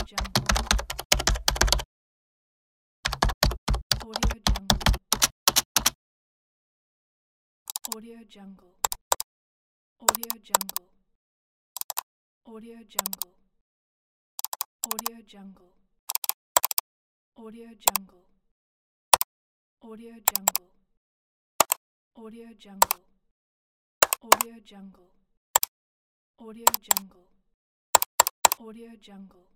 Audio Jungle. Audio Jungle. Audio Jungle. Audio Jungle. Audio Jungle. Audio Jungle. Audio Jungle. Audio Jungle. Audio Jungle. Audio Jungle.